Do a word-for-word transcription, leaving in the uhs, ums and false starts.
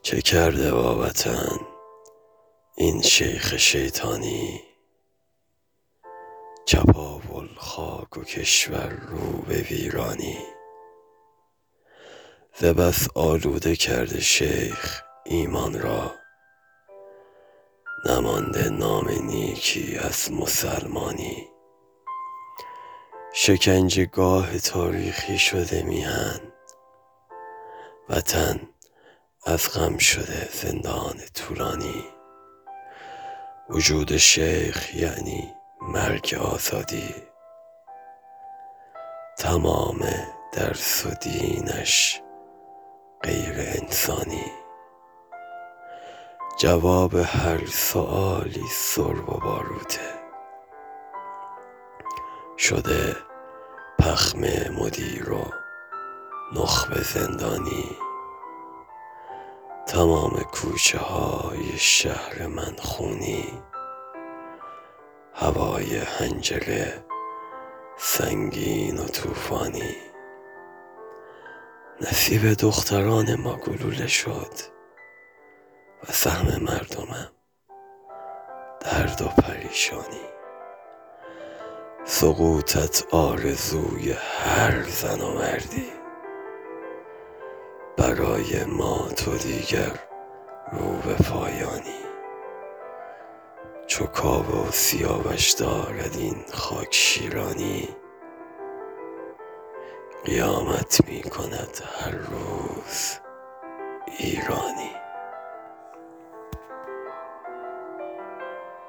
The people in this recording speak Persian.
چه کرده با وطن این شیخ شیطانی؟ چپاول خاک و کشور رو به ویرانی. ز بس آلوده کرده شیخ ایمان را، نمانده نام نیکی از مسلمانی. شکنجه گاه تاریخی شده میهن، وطن از غم شده زندان طولانی. وجود شیخ یعنی مرگ آزادی، تمام درس و دینش غیر انسانی. جواب هر سؤالی سرب و باروته، شده پخم مدیر و نخبه زندانی. تمام کوچه های شهر من خونی، هوای حنجره سنگین و طوفانی. نصیب دختران ما گلوله شد و سهم مردمم درد و پریشانی. سقوطت آرزوی هر زن و مردی، برای ما تو دیگر رو به پایانی. چو کاوه و سیاوش دارد این خاک شیرانی، قیامت می کند هر روز ایرانی.